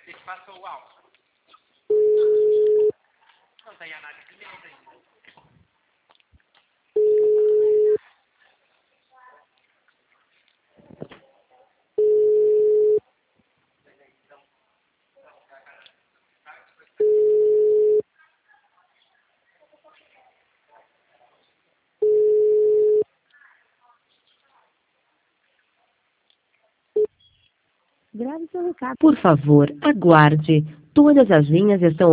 ser que passou o áudio. Não tem análise de mesa ainda. Grave seu recado. Por favor, aguarde. Todas as linhas estão